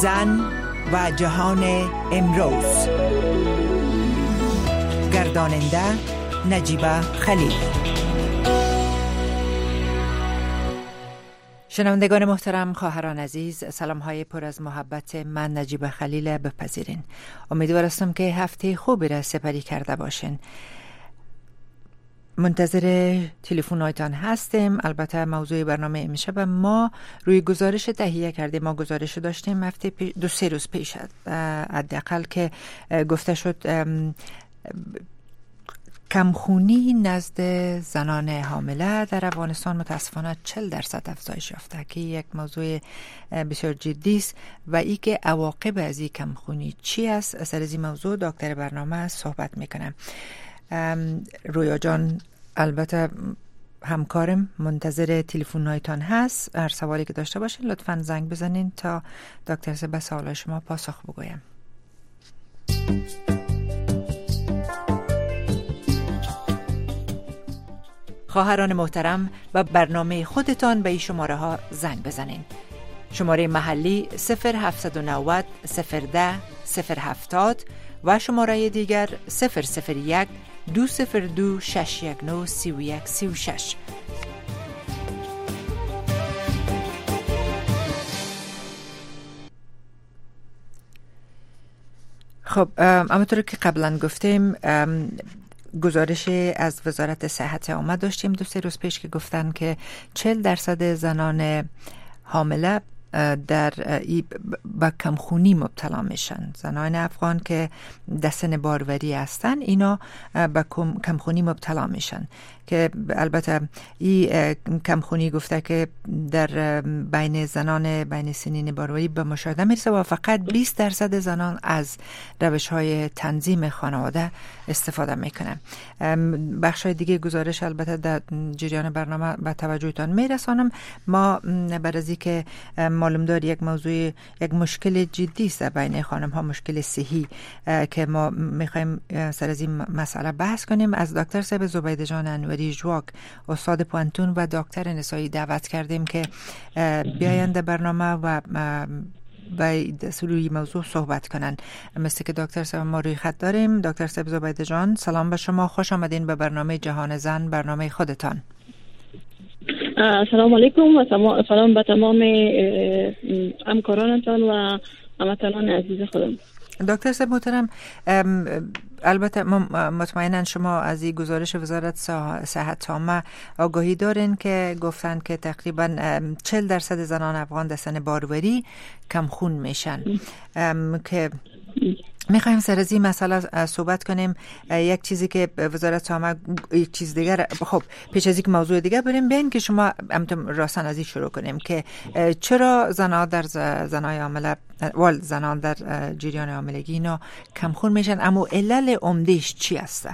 زن و جهان امروز. گرداننده نجیبه خلیل. شنوندگان محترم، خواهران عزیز، سلام های پر از محبت من نجیبه خلیل بپذیرین. امیدوار هستم که هفته خوبی را سپری کرده باشین. منتظر تلفن‌هایتان هستیم. البته موضوع برنامه امشب ما روی گزارش تهیه کردیم. ما گزارش داشتیم هفته دو سه روز پیش حداقل که گفته شد کمخونی نزد زنان حامله در افغانستان متاسفانه 40% افزایش یافته که یک موضوع بسیار جدی است و ای که عواقب از این کمخونی چی است. سر از این موضوع دکتر برنامه صحبت میکنم. رویا جان البته همکارم منتظر تلفن‌هایتان هست. هر سوالی که داشته باشین لطفاً زنگ بزنین تا دکتر به سوال شما پاسخ بگویم. خواهران محترم، و برنامه خودتان به این شماره ها زنگ بزنین. شماره محلی 0790 010 070 و شماره دیگر 001 202 619 3136. خب همونطور که قبلا گفتیم گزارش از وزارت صحت عامه داشتیم دو سه روز پیش که گفتن که 40% زنان حامله در با کمخونی مبتلا میشن. زنان افغان که در سن باروری هستن اینا با کمخونی مبتلا میشن که البته این کمخونی گفته که در بین زنان بین سنین باروری به مشاهده میرسه و فقط 20% زنان از روش‌های تنظیم خانواده استفاده میکنن. بخشای دیگه گزارش البته در جریان برنامه به توجهتان میرسانم. ما بعد از اینکه معلوم دار یک موضوع یک مشکل جدی است بین خانم ها، مشکل صحی که ما میخوایم سر از این مسئله بحث کنیم، از دکتر صاحب زبیده جان انوری جواک استاد پوانتون و دکتر نسایی دعوت کردیم که بیایند برنامه و روی موضوع صحبت کنن. مثل که دکتر صاحب ما روی خط داریم. دکتر صاحب زبیده جان سلام به شما، خوش آمدین به برنامه جهان زن، برنامه خودتان. سلام علیکم و سلام به تمام همکارانتان و هموطنان عزیز خودم. دکتر صاحب محترم، البته مطمئنا شما از این گزارش وزارت صحت عامه آگاهی دارین که گفتن که تقریبا 40% زنان افغان در سن باروری کمخون میشن که میخوایم سر از این مسئله صحبت کنیم. یک چیزی که وزارت عامه، یک چیز دیگر، خب پیش از اینکه موضوع دیگر بریم بیاین که شما راستن از این شروع کنیم که چرا زنان در زنای حامله زنان در جریان حاملگی اینا کمخون میشن، اما علل عمدهش چی هست؟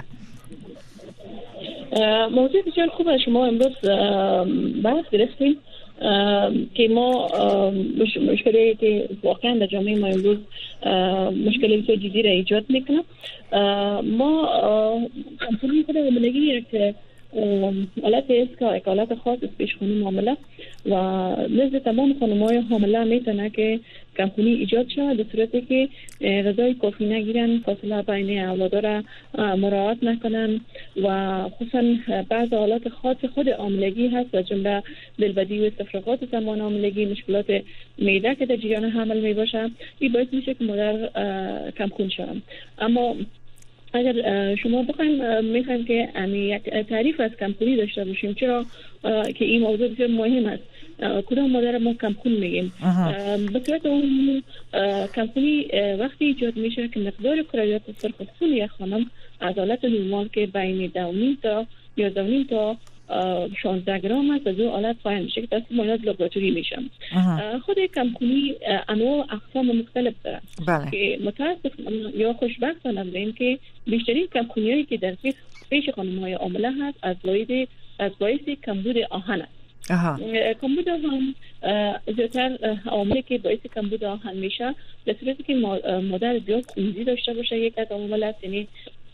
موضوع بسیار خوبه. شما امروز بحث گرفتیم که ما مشکلی که واقعا در جامعه ما امروز مشکلی بسیار جدی را ایجاد میکنه. ما کمخونی خود حاملگی که حالت است که حالت خاص است پیش خانم حامله و نزد تمام خانم‌های حامله میتونه که کمخونی ایجاد شود در صورتی که غذای کافی نگیرن، فاصله بین اولادها را مراعات نکنن و خصوصا بعض حالات خاص خود حاملگی هست و جمله دلبدی و استفراغات زمان حاملگی، مشکلات معده که در جریان حمل می باشه، این باعث میشه که مادر کمخون شود. اما اگر شما میخوایم که یک تعریف از کمخونی داشته باشیم، چرا که این موضوع بسیار مهم است، کدام مادر ما کمخون میگیم؟ به صورت اون کمخونی وقتی ایجاد میشه که مقدار کرویات سرخ خون یک خانم از حالت نرمال که بین 2.5 تا 11.5 تا 16 گرم است، از اون حالت پایین میشه که تصمیم مایلات لابراتوری میشه. خود کمخونی انواع اقسام مختلف داره که متاسفانه یا خوشبختانه این که بیشترین کمخونیایی که در پیش خانم‌های حامله هست از باعث کمبود آهن است. کمبود آهن زیادتر عاملی که باعث کمبود آهن میشه در صورتی که مادر زیاد خونریزی داشته باشه. یک از عوامل است، یعنی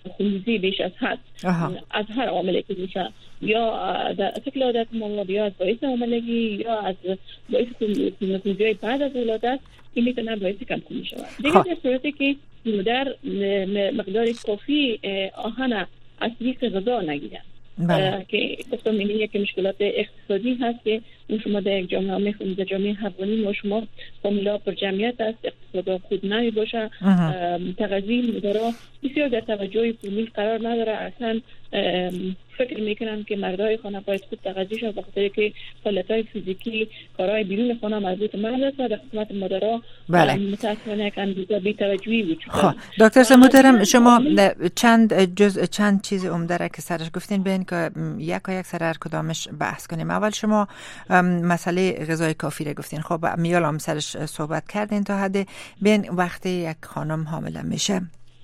خونریزی بیش از حد از هر عاملی که میشه، یا در شکل عادت مولد، یا از باعث حاملگی، یا از باعث خونریزی بعد از ولادت، این میتونه باعث کم خونی شود. دیگه در صورتی که مادر مقدار کافی آهن از یک غذا نگیرن، که گفتم این یک مشکلات اقتصادی هست که شما در یک جامعه میخونید، در جامعه افغانی ما شما فامیلا پر جمعیت است، اقتصاد خود نمی باشه، تغذیه مادرها بسیار در توجه فامیل قرار نداره. اصلا فکر میکنن که مردای خانه باید خود تغذیه شد، بخاطر که فعالیت‌های فیزیکی، کارهای بیرون خانه مربوط مرد است و در خدمت مادرها متأسفانه یک اندازه بی‌توجهی وجود دارد. دکتر محترم، شما چند چیز عمده را که سرش گفتین، بین که یک سر هر کدامش بحث کنیم. اول شما مسئله غذای کافی را گفتین. خب میال هم سرش صحبت کردین تا حد بین وقتی یک خانم حامله میشه.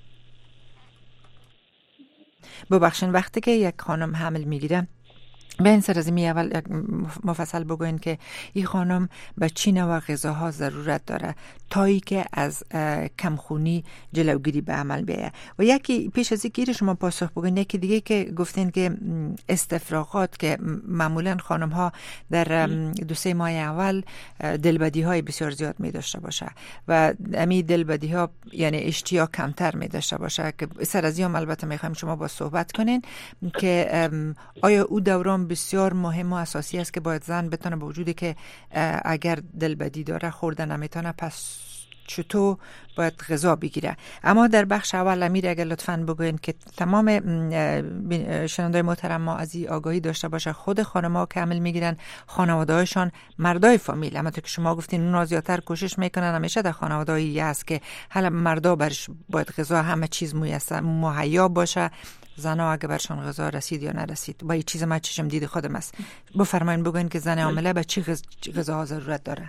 ببخشین، وقتی که یک خانم حمل میگیره، به این سرزمی اول مفصل بگوین که این خانم به چی نوع غذاها ضرورت داره تا ای که از کمخونی جلوگیری به عمل بیاید. و یکی پیش از اینکه شما پاسخ بگوین، یکی دیگه که گفتین که استفراغات که معمولا خانم ها در 2-3 ماه اول دلبدی های بسیار زیاد می داشته باشه و امی دلبدی ها یعنی اشتیاق کمتر می داشته باشه، که سر از این البته میخوایم شما با صحبت کنین که آیا او دوران بسیار مهم و اساسی است که باید زن بتونه با وجودی که اگر دلبدی داره خورده نمیتونه، پس چطور باید غذا بگیره. اما در بخش اول امیر اگر لطفاً بگوین که تمام شنوندای محترم ما از این آگاهی داشته باشه، خود خانم‌ها که حمل میگیرن، خانواده‌هاشون، مردای فامیل، اما تو که شما گفتین اونا زیادتر کوشش میکنن، همیشه در خانواده‌ای هست که حالا مردا برش باید غذا همه چیز مهیا باشه، زنها اگه برشان غذا رسید یا نرسید با این چیز ما چشم دید خودم است. بفرمایید بگوین که زن حامله به چی غذاها ضرورت داره.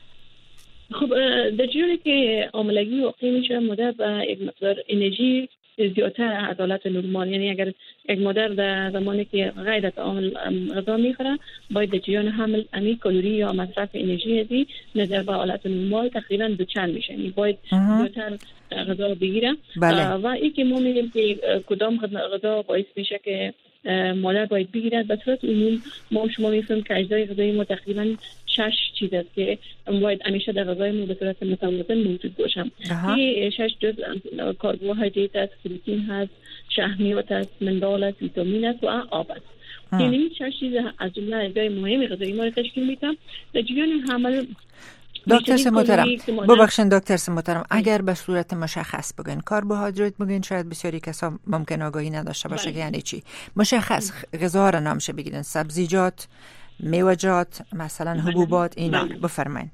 خب در جوری که حاملگی واقع میشه، مادر به یک مقدار انرژی زیادتر از حالت نرمال، یعنی اگر یک مادر در زمانی که غیر از غذا میخوره، باید در جریان حمل امی کالری یا مصرف انرژی ازی نظر به حالت نرمال تقریبا دوچند میشه، یعنی باید زیادتر غذا بگیره. و این که ما میگیم که کدام غذا باعث میشه که مادر باید بگیرد، به صورت عموم ما شما میفهمیم که اجزای غذایی ما تقریبا 6 چیز است که باید همیشه در غذای ما به صورت متوازن موجود باشن. این 6 جز کربوهیدرات است، پروتئین هست، شحمیات است، منرال است، ویتامین است و آب است. یعنی 6 چیز از جمله اجزای مهم غذایی ما تشکیل میدن. در جریان حمل دکتر محترم، ببخشید دکتر محترم، اگر به صورت مشخص بگین کربوهیدرات بگین، شاید بسیاری کسا ممکن آگاهی نداشته باشه که یعنی چی. مشخص غذا را نامشه بگیرن، سبزیجات، میوه‌جات، مثلا حبوبات، اینا. بفرمایید.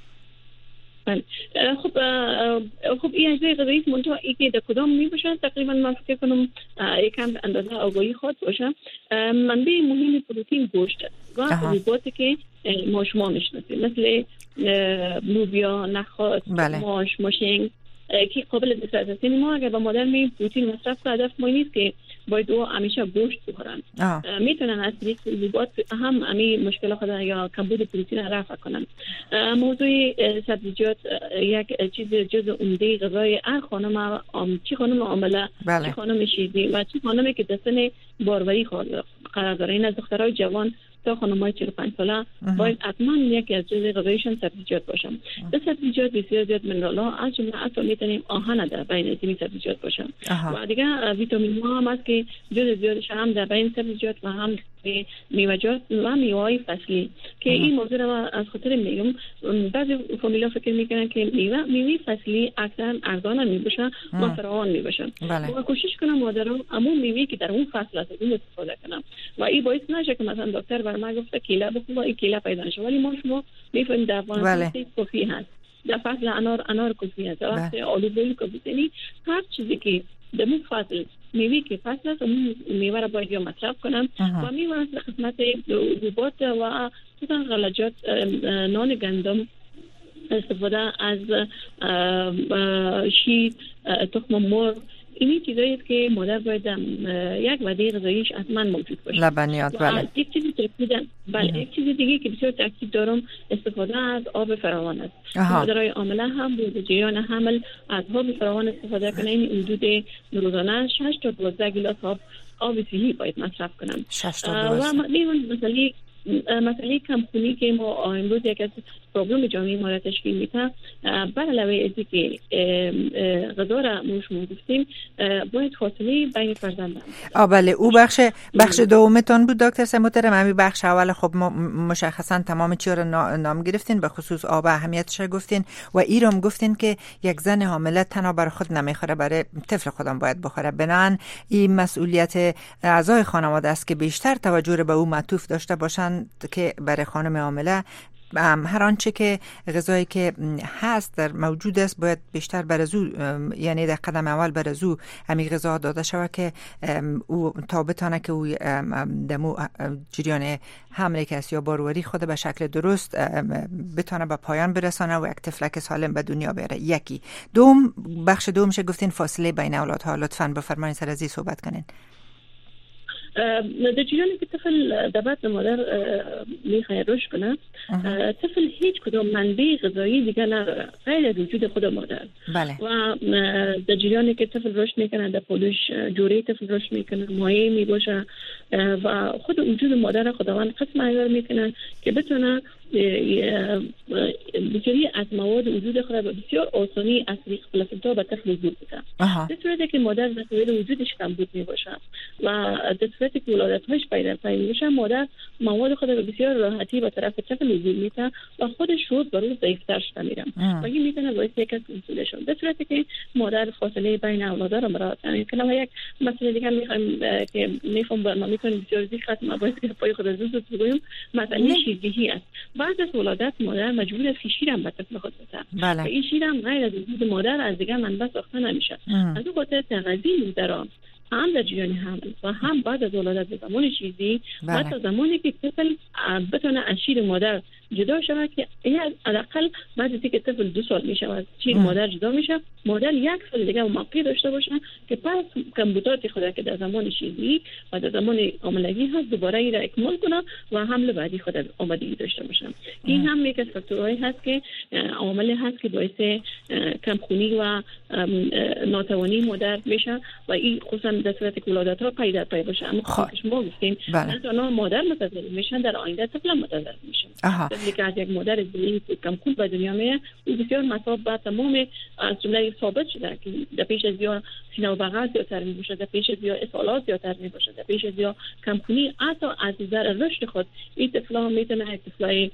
خب این اجزای غذایی منتها ای که در کدام می باشن تقریبا من فکر کنم یکم اندازه آگاهی خود باشه. منبع مهم پروتئین گوشت است و حبوباتی که ما شما میشناسید، مثل لوبیا، نخود، ماش، ماشینگ که قابل دسترسی است. ما اگر با مادر می پروتئین مصرف کنیم، هدف ما نیست که باید او همیشه گوشت بخورن. میتونن از یک حبوبات هم امی مشکل خود یا کمبود پروتئین رفع کنن. موضوع سبزیجات یک چیز جزء عمده غذای هر خانم، چه خانم عامله، چه خانم شیردی و چه خانمی که در سن باروری قرار داره، این از دخترای جوان تا خانم‌های 45 ساله باید حتما یکی از جزء غذایشان سبزیجات باشن. در سبزیجات بسیار زیاد منرال‌ها از جمله حتی میتونیم آهن در بین این سبزیجات باشن. و دیگه ویتامین‌ها هم هست که جزء زیادش هم در بین سبزیجات و هم میوه‌جات و میوه‌های فصلی که این موضوع رو از خاطر میگم بعضی فامیلا فکر میکنن که میوه فصلی اکثر ارزان میباشه و فراوان میباشه. ما کوشش کنم مادران همون میوه‌ای که در اون فصل است اون استفاده کنم و این باعث نشه که مثلا دکتر بر ما گفته کیله بخور و این کیله پیدا نشه، ولی ما شما میفهمید در افغانستان کافی هست، در فصل انار کافی هست، وقت آلوبول کافی، یعنی هر چیزی که در اون فصل میوه که فصل است اون میوه را باید یا مصرف کنم و میوه از خدمت حبوبات و مثلا غلجات، نان گندم، استفاده از شیر، تخم مرغ، اینی چیزایی است که مادر باید یک وعده غذاییش حتما موجود باشه. لبنیات. بله. یک چیزی یک چیز دیگه که بسیار تاکید دارم استفاده از آب فراوان است. مادرای حامله هم در جریان حمل از آب فراوان استفاده کنن. این حدود روزانه 6 تا 12 گیلاس آب صحی باید مصرف کنن. 6 تا 12. و مسئله کمخونی که ما امروز یک از پروبلم جامعه ما را تشکیل میده، بر علاوه از که غذا را ما گفتیم باید فاصله بین فرزندان. بله، او بخش دومتون بود دکتر سموترم. همین بخش اول خب ما مشخصا تمام چیزا را نام گرفتین، به خصوص آب اهمیتش گفتین و ایرام گفتین که یک زن حامله تنها بر خود نمیخوره، برای طفل خودم باید بخوره. بنابراین این مسئولیت اعضای خانواده است که بیشتر توجه به او معطوف داشته باشن که برای خانم حامله هر آنچه که غذایی که هست در موجود است باید بیشتر برزو، یعنی در قدم اول برزو همین غذا داده شود که او تا بتانه که او دمو جریان حمل کسی یا باروری خود به شکل درست بتانه به پایان برسانه و یک طفلک سالم به دنیا بیاره. یکی بخش دومش گفتین فاصله بین اولادها. لطفاً بفرمایید سر از این صحبت کنین. در جریانی که طفل در بطن مادر میخواد رشد کنه، طفل هیچ کدام منبع غذایی دیگه نداره غیر از وجود خود مادر. بله. و در جریانی که طفل رشد میکنه، در پولش جوره طفل رشد میکنه، مایع میباشه و خود وجود مادر خداوند قسم عیار میکنه که بتونه بسیاری از مواد وجود خود به بسیار آسانی از طریق پلاسنتا به طفل وجود بده. در صورتی که مادر مسئول وجودش کمبود میباشه و در صورتی که ولادت‌هاش پیدا میشه، مادر مواد خود به بسیار راحتی به طرف طفل وجود میده و خودش روز به روز ضعیف‌تر شده میره و این میتونه باعث یک از مسئولشون. در صورتی که مادر فاصله بین اولادها را مراعات کنه. و یک مسئله دیگه میخوایم که میفهم ما میتونیم بسیار زیاد ختم باعث که پای خود زود بگویم، مسئله شیرگیری است. بعد از ولادت مادر مجبور است شیر هم به طفل خود بده. بله. و این شیر هم غیر از وجود مادر از دیگه منبع ساخته نمیشه. از اون خاطر تغذیه مادر هم در جریان حمل و هم بعد از ولادت به زمان شیردهی و تا زمانی که طفل بتونه از شیر مادر جدا شود که حداقل بعد از اینکه طفل 2 سال میشه از شیر مادر جدا میشه، مادر 1 سال دیگه موقعی داشته باشه که پس کمبودات خود که در زمان شیردهی و در زمان حاملگی هست دوباره ای را اکمال کنه و حمل بعدی خود آمادگی داشته باشه. این هم یک از فاکتورهایی هست که عامل هست که باعث کمخونی و ناتوانی مادر میشه و این خصوصا در صورت که ولادت‌ها پیدا باشه. اما خودش ما گفتیم نه تنها مادر متضرر میشن، در آینده طفل متضرر میشه. طفلی که از یک مادر ضعیف کمکون به دنیا میاد او بسیار مصاب به تمام از جمله ثابت شده که در پیش از یا سینه و بغل زیادتر میشه، در پیش از یا اسهالات زیادتر میشه، در پیش از یا کمکونی حتی از نظر رشد خود این طفلا میتونه طفلای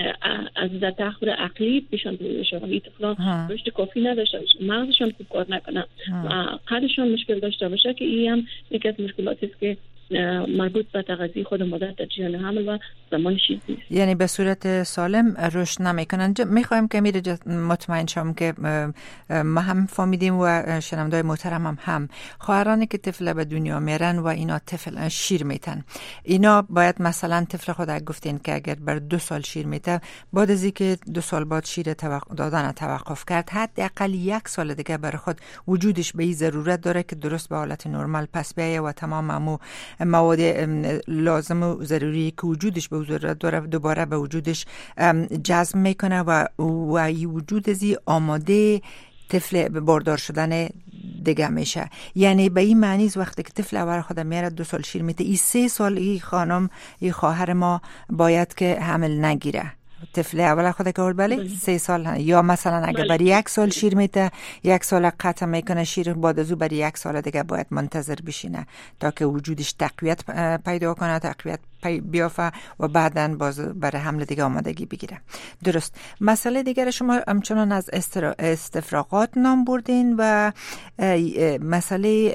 از نظر تأخر عقلی پیشان بشه و این طفلا رشد کافی نداشته باشه، مغزشون خوب کار نکنه و قدشون مشکل داشته باشه که این هم یکی از مشکلاتی است که مربوط به تغذیه خود مادر در جریان حمل و زمان شیردهی، یعنی به صورت سالم رشد نمیکنن. میخوایم که میره مطمئن شم که ما هم فهمیدیم و شنوندای محترم هم خواهرانی که طفل به دنیا میرن و اینا طفل شیر میتن، اینا باید مثلا طفل خود گفتین که اگر بر 2 سال شیر میته، بعد از اینکه 2 سال بعد شیر دادن توقف کرد، حداقل 1 سال دیگه بر خود وجودش به این ضرورت داره که درست به حالت نرمال پس بیایه و تمام مواد لازم و ضروری که وجودش به ضرورت داره دوباره به وجودش جذب میکنه و این وجود ازی آماده طفل باردار شدن دیگه میشه. یعنی به این معنی وقتی که طفل اول خود میاره 2 سال شیر میته، این 3 سال این خانم این خواهر ما باید که حمل نگیره. طفل اول خود که بله 3 سال یا مثلا اگه برای 1 سال شیر میته 1 سال قطع میکنه شیر، بعد از او برای 1 سال دیگه باید منتظر بشینه تا که وجودش تقویت پیدا کنه، تقویت بیافه و بعداً باز برای حمل دیگه آمادگی بگیره. درست. مسئله دیگر شما همچنان از استفراغات نام بردین و مسئله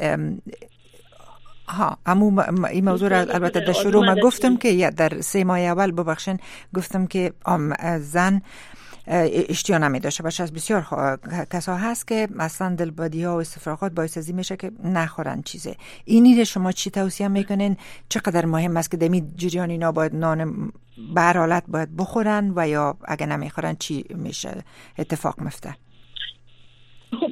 این موضوع را البته در شروع ما گفتم که در 3 ماه اول ببخشین گفتم که زن اشتیا نمی داشته باشه. از بسیار کسا هست که اصلا دلبادی ها و استفراغات باعث ازی میشه که نخورن چیزه. اینی رو شما چی توصیه میکنین؟ چقدر مهم است که دمی جریان اینا باید نان به هر حالت باید بخورن و یا اگه نمیخورن چی میشه اتفاق میفته؟ خب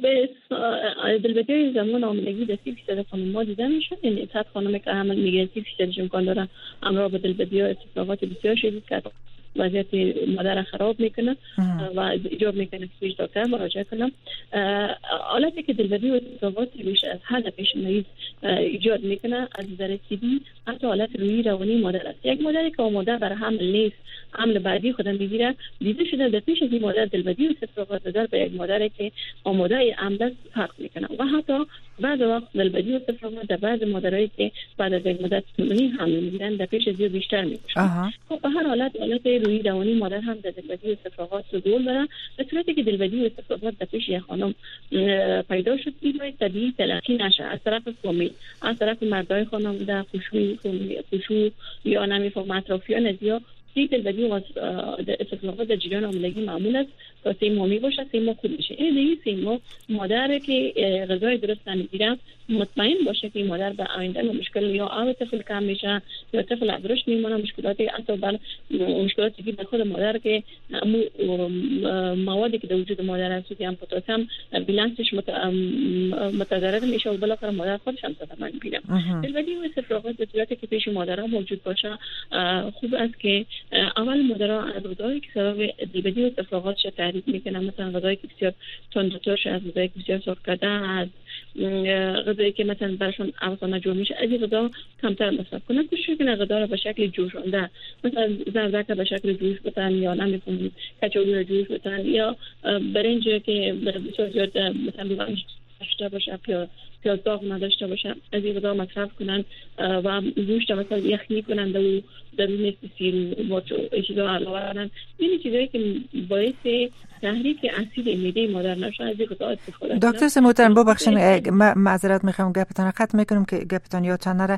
دلبدی زمان حاملگی در 30% خانم‌ها دیده میشه. یعنی 100 خانمی که حمل میگیرن 30% امکان داره همراه با دلبدی ها اتفاقات بسیار شدید که وضعیت مادر خراب میکنه و ایجاب میکنه که پیش دکتر مراجعه کنم. حالتی که دلبدی و اتفاقاتی بیش از حد پیش مریض ایجاد میکنه از نظر طبی حتی حالت روحی روانی مادر است. یک مادری که آماده برای حمل نیست، حمل بعدی خودم میگیره، دیده شده در پیش از این مادر دلبدی و اتفاقات دار به یک مادری که آماده حمل است فرق میکنه و حتی بعد وقت دلبدی و اتفاقات در بعض مادرایی که بعد از یک مدت حمل میگیرن در پیش از این بیشتر میشه. خب به هر حالت روحی روانی مادر هم در دلبدی و استفراغات صدور دارن. به صورتی که دلبدی و استفراغات در پیش یک خانم پیدا شد این باید طبیعی تلقی نشه از طرف فامیل، از طرف مردای خانم در خشوع یا نمیفهم اطرافیان از یا سی دلبدی و استفراغات در جریان حاملگی معمول است تا 3 ماه باشه 3 ماه خوب بشه. این 3 ماه مادر که غذای درست نمیگیره مطمئن باشه که مادر به آینده مشکل یا آب طفل کم میشه یا طفل عذرش میمونه، مشکلاتی حتی بر مشکلاتی که به خود مادر که موادی که در وجود مادر هست که هم پتاسیم بالانسش متضرر میشه و بالاخره مادر خودش هم صدمه میبینه. دلبدی و استفراغات به صورتی که پیش مادرها موجود باشه خوب است که اول مادرها از غذایی که سبب دلبدی و استفراغاتش تعریف میکنن، مثلا غذایی که بسیار تندترش از غذایی که بسیار سرخ کرده از غذایی که مثلا براشون اوسانه جور میشه از این غذا کمتر مصرف کنن. کوشش کنن غذا رو به شکل جوشانده مثلا زردک به شکل جوش بدن یا نمی‌فهمم کچوری رو جوش بدن یا برنج که بسیار زیاد مثلا برنج داشته باشه پیاز داغ نداشته باشه از این غذا مصرف کنن و گوشت مثلا یخنی کنن در روی سیر و چیزا علاوه کنن. این چیزایی که باعث تحریک اسید معده مادر نشه از این غذا استفاده کنن. دکتر محترم ببخشید معذرت میخوام گپتون رو قطع میکنم که گپتون یادتون نره.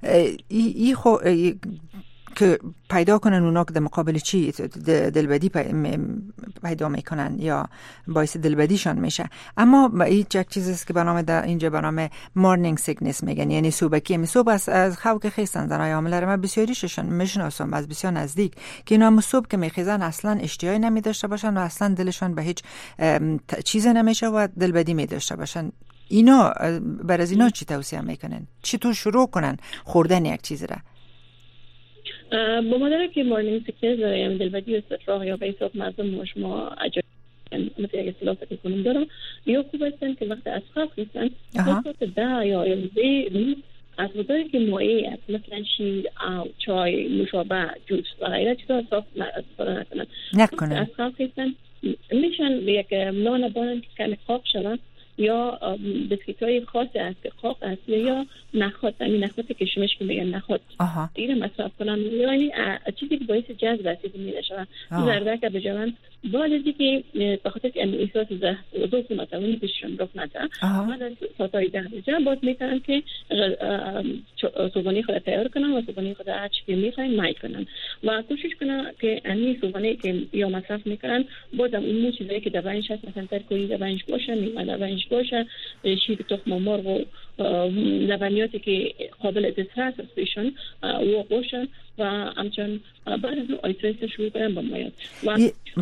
که پیدا کنن اونا که در مقابل چی دلبدی پیدا میکنن یا باعث دلبدیشان میشه. اما هیچ یک چیزیست که اینجا به نام مورنینگ سیکنس میگن، یعنی صبحکی. صبح از خواب که خیستن زنای حامله رو من بسیاریشون میشناسم از بسیار نزدیک که اینا صبح که میخیزن اصلا اشتیایی نمیداشته باشن و اصلا دلشون به هیچ چیز نمیشه و دلبدی میداشته باشن. اینا بر از اینا چی توصیه میکنن؟ چطور شروع کنن خوردن یک چیز را؟ با مادر که مورنینگ سیکنس داره یعنی دلبدی و استفراغ یا به حساب مردم شما عجب مثل یک اصطلاح فکر کنم دارم یا خوب هستن که وقت از خواب نیستن وقت 10 یا 11 روز از غذایی که مایع است مثلا شیر، چای، نوشابه، جوس و غیره چیزا استفاده نکنن. از خواب نیستن میشن یک نان بانن که کمی خواب شدن یا بسکیت‌های خاصی است که خواب است یا نخود، همین نخودی که شمش که میگن نخود اینو مصرف کنن یعنی چیزی که باعث جذب اسید میشه. زردک به جوان بعد از اینکه به خاطر اینکه احساس ضعف متوانی بهشون رفت نده بعد از ساعت‌های 10 باز میتونن که صبحانه خود تیار کنن و صبحانه خود هر چی که میخواین مای کنن و کوشش کنن که همین صبحانه که یا مصرف میکنن بازم اون چیزایی که دربارش هست مثلا ترکوری دربارش باشه، میوه دربارش باشه، شیر تخم مرغ و لبنیاتی که قابل دسترس است بهشون و باشه و همچنان بعد از اون آیتریس شروع کنن با مایات و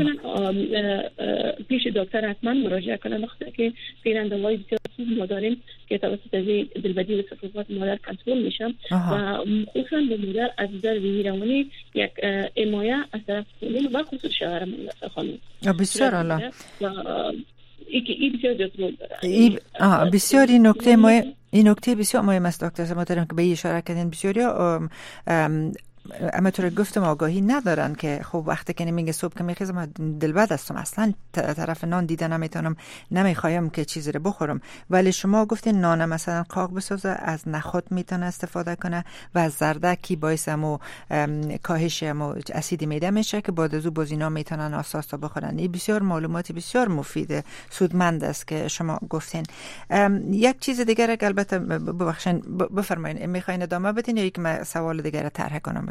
پیش دکتر حتما مراجعه کنن وقتی که پیرنده‌های بسیار خوب ما داریم که توسط دلبدی و استفراغات مادر کنترل میشن و خصوصا به مادر از نظر روانی یک حمایت از طرف خانم و خصوص شوهر خانم بسیار عالی این بسیار جذاب داره. بسیار این نکته بسیار مهم است دکتر محترم که به این اشاره کردین. بسیاری اما تو گفتم آگاهی ندارن که خب وقتی که میگه صبح که میخیزم دلبد هستم اصلا طرف نان دیده نمیتونم نمیخوایم که چیزی رو بخورم، ولی شما گفتین نان مثلا قاق بسازه از نخود میتونه استفاده کنه و از زردکی باعث همو کاهش همو اسید معده میشه که بعد از اون باز اینا میتونن اساسا بخورن. این بسیار معلوماتی بسیار مفید سودمند است که شما گفتین. یک چیز دیگه البته ببخشید بفرمایید میخواین ادامه بدین یا یک سوال دیگه رو طرح کنم؟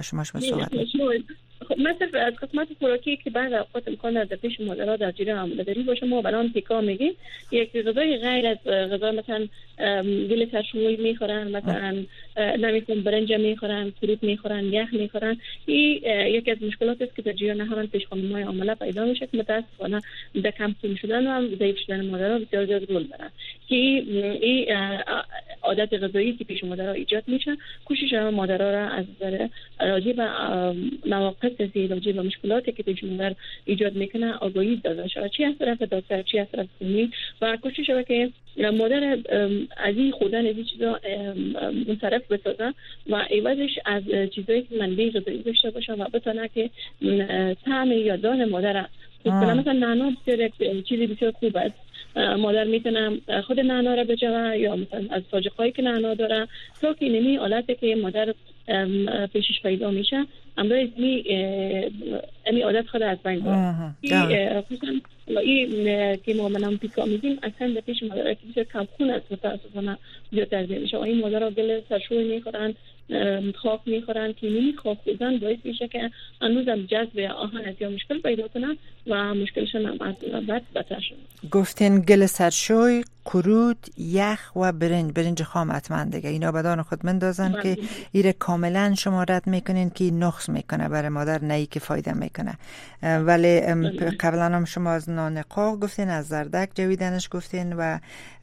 با شما صحبت می‌کنم. مثلا از قسمت خوراکی که بعض اوقات امکان در پیش مادرها در جریان حامله‌داری باشه، ما برام پیکا میگیم یک غذای غیر از غذا مثلا گل سرشوی میخورن، مثلا نمیخوام برنج میخورن، فروت میخورن، یخ میخورن. این یکی از مشکلاتی است که در جریان حمل پیش خانم‌های حامله پیدا میشه که متاسفانه در کم شدن و ضعیف شدن مادرها بسیار زیاد رول داره. که این عادت غذایی که پیش مادرها ایجاد میشه، کوشش مادرها را از راجع به مواقف راجع به مشکلاتی که پیش مادر ایجاد میکنه آگاهی داده شود، چی از طرف دکتر، چی از طرف خونی، و کوشش شود که مادر از این خودن از این چیزا منصرف بسازه و عوضش از چیزایی که منبع غذایی داشته باشه و بتونه که طعم یادداشت مادر مثلا نعنا بسیار چیزی بسیار خوب است. مادر میتونه خود نعنا را بجوه یا مثلا از ساجقایی که نعنا داره تا که نمی حالتی که مادر پیشش پیدا میشه امروز امی عادت خود از بین بره. خصوصا این که ما منم پیکا میگیم اصلا در پیش مادر که بسیار کم خون است متاسفانه زیاد تربیه میشه و این مادر را گل سرشوی میخورن، خاک میخورن که نمی خاک بودن باعث میشه که هنوزم جذب آهن از یا مشکل پیدا کنن و مشکلشون هم از بعد بدتر شد. گفتین گل سرشوی، قرود، یخ و برنج خام حتما دیگه اینا بدن خود مندازن که ایره کاملا شما رد میکنین که نقص میکنه برای مادر، نه ای که فایده میکنه. ولی قبلا هم شما از نان قاق گفتین، از زردک جویدنش گفتین و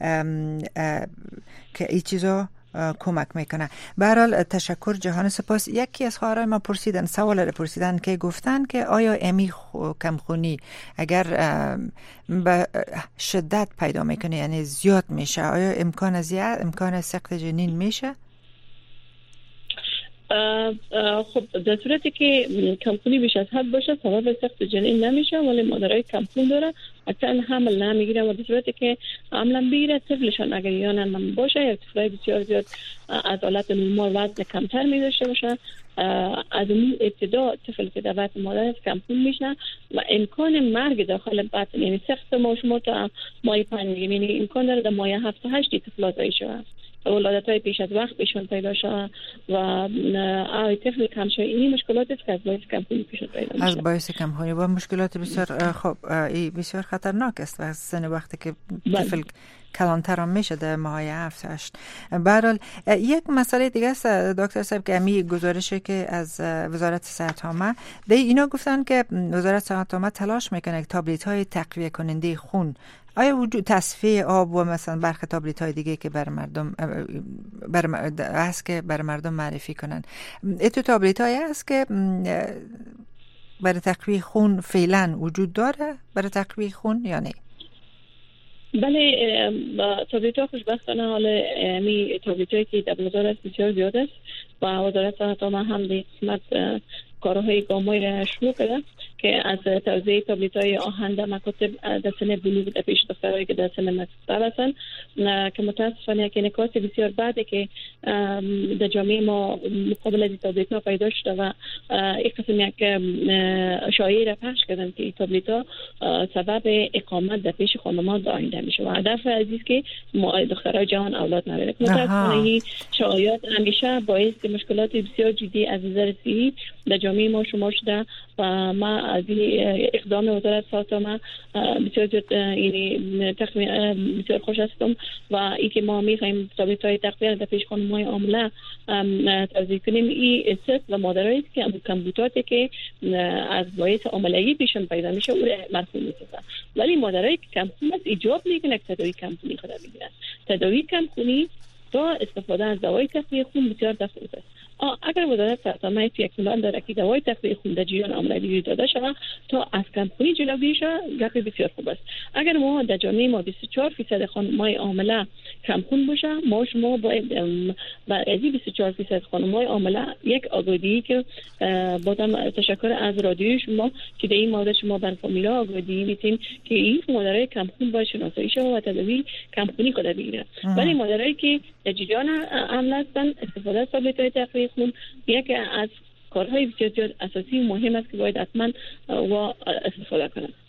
که این چیزا کمک میکنه. به هر حال تشکر، جهان سپاس. یکی از خواهرای ما سوال پرسیدن که گفتن که آیا امی کمخونی اگر به شدت پیدا میکنه یعنی زیاد میشه، آیا امکان سقط جنین میشه؟ خب در صورتی که کمخونی بیش از حد باشه سبب سقط جنین نمیشه، ولی مادرای کمخون داره اصلا حمل نمیگیرن و در صورتی که حمل بگیره طفلشان اگر یا نم باشه یا طفلای بسیار زیاد از حالت نرمال وزن کمتر می داشته باشه، از اون ابتدا طفل که در بطن مادر کمخون میشه و امکان مرگ داخل بطن یعنی سقط ما تا ماه 5 یعنی امکان داره در ماه 7 تا 8 طفل زایده شه، ولادت‌های پیش از وقت بهشون پیدا شد و آی طفل کم شد. این مشکلات است که از باعث کمخونی پیش پیدا میشه. از باعث کمخونی و مشکلات بسیار خب این بسیار خطرناک است و سن وقتی که طفل کلانتر هم میشه در ماه 7 8. به هر حال یک مسئله دیگه است دکتر صاحب که امی گزارشی که از وزارت صحت عامه ده اینا گفتن که وزارت صحت عامه تلاش میکنه که تابلت‌های تقویه کننده خون آیا وجود تصفیه آب و مثلا برخی تابلت های دیگه که بر مردم هست که بر مردم معرفی کنن، ایتو تابلت های هست که برای تقویه خون فعلا وجود داره برای تقویه خون یا نه؟ بله تابلت ها خوشبختانه حال می تابلت هایی که در وزارت بسیار زیاد است و وزارت صحت عامه هم به قسمت کارهای گامایی را شروع کرده که از توزیع تابلت‌های آهن در مکاتب در سن بلوغ در پیش دخترایی که در سن مکتب هستند که متاسفانه که نکات بسیار بعده که در جامعه ما مقابل از تابلت‌ها پیدا شده و یک قسم یک شایعه را پخش کردن که تابلت‌ها سبب اقامت در پیش خانم‌ها آینده میشه و هدف عزیز که دخترای جوان اولاد نبرن. متاسفانه این شایعات همیشه باعث مشکلات بسیار جدی از نظر صحی در جامعه ما شما شده و ما از اقدام وزارت صحت عامه بسیار یعنی بسیار خوش هستم و ای که ما می‌خوایم تابلت‌های تقویه در پیش خانم‌های حامله توزیع کنیم. این است و مادرایی که کمبوداتی که از باعث حاملگی پیشون پیدا میشه او مرفوع می‌سازه، ولی مادرایی که کمخون است ایجاب میکنه که تداوی کمخونی خود بگیرن. تداوی کمخونی تا استفاده از دوای تقویه خون بسیار دفعه است. اگر وزارت صحت عامه یک پلان داره که دوای تقویه خون در جریان حاملگی داده شود تا از کمخونی جلوگیری شود، گپ بسیار خوب است. اگر ما در جامعه ما 24% خانم‌های حامله کمخون باشه، ما شما باید از این 24% خانم‌های حامله یک آگاهی که بازم تشکر از رادیو شما که در این مورد شما بر فامیلا آگاهی میتین که این مادرای کمخون باید شناسایی شود و تداوی کمخونی خود بگیرن. ولی مادرایی که در جریان حمل هستند استفاده از تابلت‌های تقویه خون یک از کارهای بسیار اساسی و مهم است که باید حتما و استفاده کنند.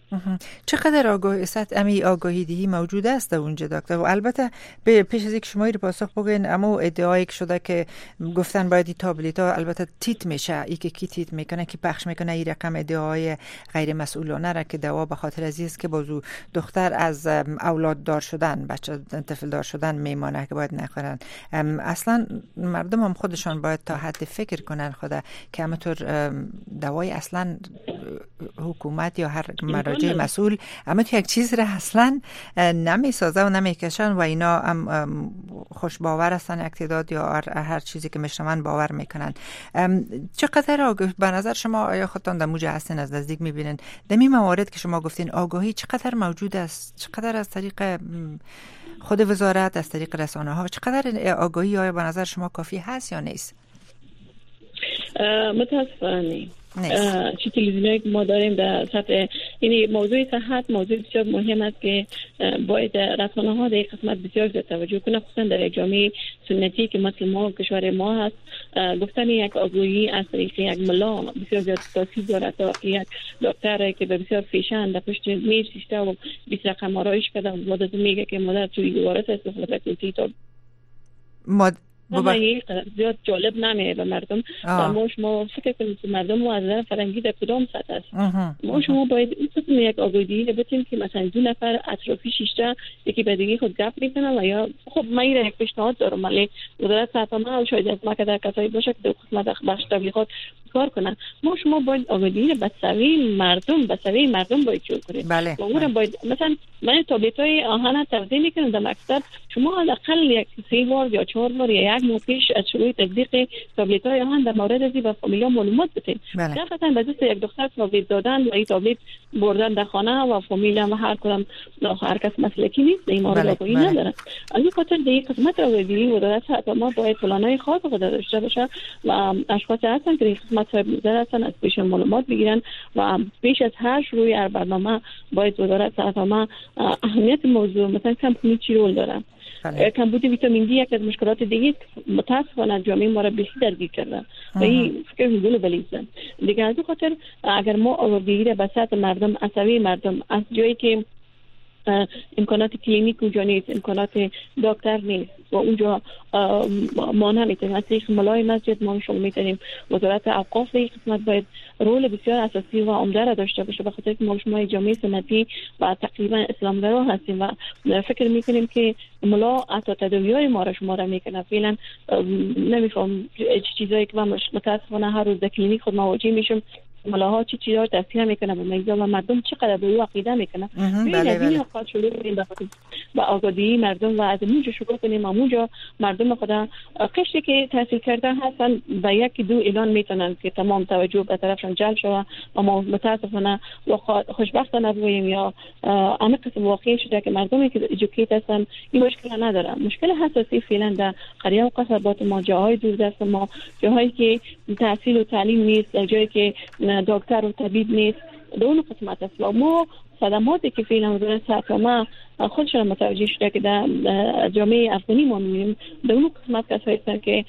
چقدر آگاهی دهی موجود است در اونجا دکتر؟ و البته پیش از اینکه شما رو پاسخ بگین، اما ادعایی شده که گفتن باید این تابلت ها البته تیت میشه، ای که کی تیت میکنه کی پخش میکنه، این رقم ادعای غیر مسئولانه را که دوا به خاطر عزیز که بازو دختر از اولاد دار شدن، بچه طفل دار شدن میمانه که باید نخورن. اصلا مردم هم خودشان باید تا حد فکر کنن خدا که همطور دوای اصلا حکومت یا هر مراجع مسئول اما یک چیز را اصلا نمیسازه و نمیکشن و اینا هم خوش باور هستن، اقتداد یا هر چیزی که میشنون باور میکنن. چقدر به نظر شما آیا خودتان در موجه هستین، از نزدیک میبینین دمی موارد که شما گفتین آگاهی چقدر موجود است؟ چقدر از طریق خود وزارت، از طریق رسانه ها، چقدر آگاهی آیا به نظر شما کافی هست یا نیست؟ متاسفانه چی تلویزیونی که ما داریم در سطح این موضوع صحت موضوع بسیار مهم است که باید رسانه ها در این قسمت بسیار زیاد توجه کنه، خصوصا در یک جامعه سنتی که مثل ما کشور ما هست. گفتن یک آگاهی از طریق یک ملا بسیار زیاد تاثیر داره تا یک دکتر که بسیار فیشن در پشت میز نشسته و 20 رقم آرایش کرده و بعد میگه که مادر توی وارث استفاده کنید تا زیاد جالب نمیه به مردم. ما شما فکر کنید که مردم از نظر فرنگی در کدام سطح است. ما شما باید این قسم یک آگاهی بتیم که مثلا 2 نفر اطرافی شیشته یکی به دیگه خود گپ میکنن و یا خب من یک پیشنهاد دارم، ولی وزارت صحت ما شاید از ما که در کسایی باشه که در قسمت بخش تبلیغات کار کنن. ما شما باید آگاهی به سوی مردم باید جور کنیم. بله. و اون باید مثلا من تابلت‌های آهن توضیح میکنم در مکتب، شما حداقل یک 3 بار یا 4 بار یا یک ماه پیش از شروع تطبیق تابلت‌های آهن در مورد ازی و فامیلا معلومات بدید. دفعتاً به دست یک دختر تابلت دادن و این تابلت بردن در خانه و فامیلا و هر کس مسلکی نیست، این مورد آگاهی نداره. از این خاطر در این قسمت آگاهی وزارت صحت ما باید پلان‌های خاص خود داشته باشه و اشخاص هستن که این قسمت نظر هستن از پیش معلومات بگیرن و پیش از هر شروع هر برنامه باید وزارت صحت ما اهمیت موضوع مثلا کمبود چی رول داره. کمبود ویتامین دی یک از مشکلات دیگه متاسفانه جامعه ما را بسیار درگیر کرده و این فکر حلول بلیزه دیگه. از این خاطر اگر ما آگاهی را به سطح مردم، اسوی مردم، از جایی که امکانات کلینیک اونجا نیست، امکانات دکتر نیست و اونجا ما نمیتونیم از طریق ملای مسجد ما شما میتونیم وزارت اوقاف این قسمت باید رول بسیار اساسی و عمده را داشته باشه، به خاطر که ما شما جامعه سنتی و تقریبا اسلامگرا هستیم و فکر میکنیم که ملا حتی تداوی‌های ما را شما را میکنه. فعلا نمیفهم چیزایی که ما متاسفانه هر روز در کلینیک خود مواجه میشیم، ملاها چی چیزا تاثیر میکنه به مگزا و مردم چقدر به او عقیده میکنه. بله اوقات شروع کنیم با آگاهی مردم و از اونجا شروع کنیم. اونجا مردم خدا قشری که تاثیر کرده هستن و یکی دو اعلان میتونن که تمام توجه به طرفشان جلب شود و ما متاسفانه خوشبختانه بگوییم یا همه قسم واقعی شده که مردمی که ادوکیت هستن این مشکل ندارن. مشکل حساسی فعلا در قریه و قصبات ما، جاهای دوردست ما، جاهایی که تحصیل و تعلیم نیست، جایی که دکتر و طبیب نیست، دون قسمت است و ما صدماتی که فعلا وزارت صحت ما خودشان متوجه شده که در جامعه افغانی ما می‌بینیم دون قسمت کسایی هستند که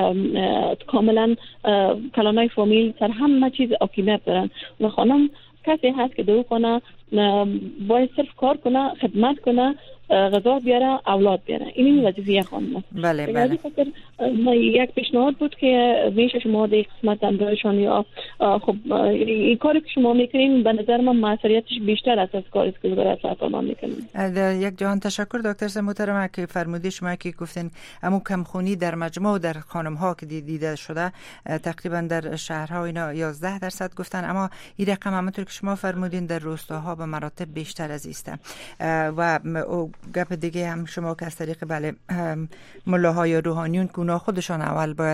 کاملا کلانای فامیل سر همه چیز حاکمیت دارن و خانم کسی هست که دو کنه باید صرف کار کنه، خدمت کنه، غذا بیاره، اولاد بیاره. این وظیفه خانم است. بله. یک پیشنهاد بود که میشه شما در قسمت امرایشان یا خب این کاری که شما میکنین به نظر من مسئولیتش بیشتر است از کاری که وزارت صحت ما میکنین. یک جهان تشکر دکتر محترم که فرمودی شما که گفتین امو کمخونی در مجموع در خانم ها که دیده شده تقریبا در شهرها اینا 11% گفتن، اما این رقم همونطور که شما فرمودین در روستاها به مراتب بیشتر از است. و گپ دیگه هم شما که از طریق بله ملاها یا روحانیون که اونا خودشان اول باید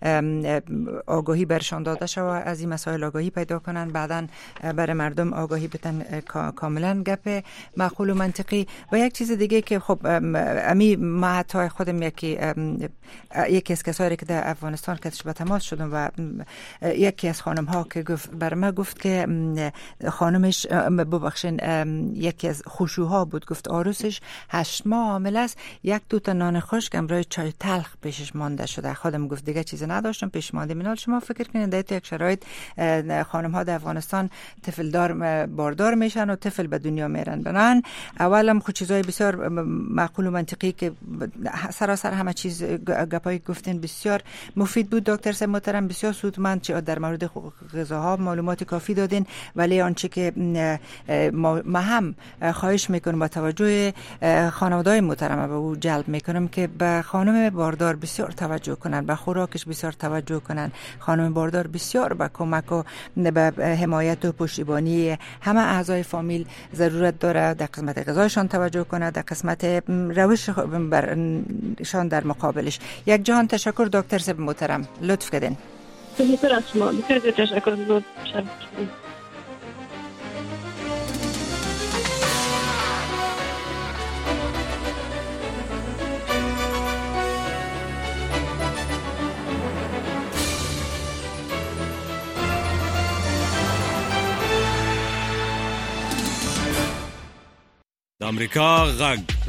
آگاهی برشان داده شود، از این مسائل آگاهی پیدا کنن، بعدن برای مردم آگاهی بدن، کاملا گپ معقول و منطقی. و یک چیز دیگه که خب امی ما حتی خودم یکی از کسایی که در افغانستان کتش به تماس شدم و یکی از خانم ها که گفت برای ما گفت که خانمش ببخشین یکی از خشوها بود، گفت عروسش 8 ماه حامل است، 1-2 تا نان خشک امرای چای تلخ پیشش مانده شده. خودم گفت دیگه چیزی نداشتم پیش مانده. منال شما فکر کنید در یک شرایط خانم ها در افغانستان طفل دار باردار میشن و طفل به دنیا میرن. بنان اولم خود چیزای بسیار معقول و منطقی که سراسر همه چیز گپایی گفتین بسیار مفید بود دکتر صاحب محترم، بسیار سودمند. چه در مورد غذاها معلومات کافی دادین، ولی آنچه که ما هم خواهش میکنم با توجه خانواده‌های محترم به او جلب میکنم که به خانم باردار بسیار توجه کنن، به خوراکش بسیار توجه کنن. خانم باردار بسیار به کمک و به حمایت و پشتیبانی همه اعضای فامیل ضرورت داره. در قسمت غذایشان توجه کنه، در قسمت روششان در مقابلش. یک جهان تشکر دکتر صاحب محترم، لطف کردین. تشکر. امریکا غږ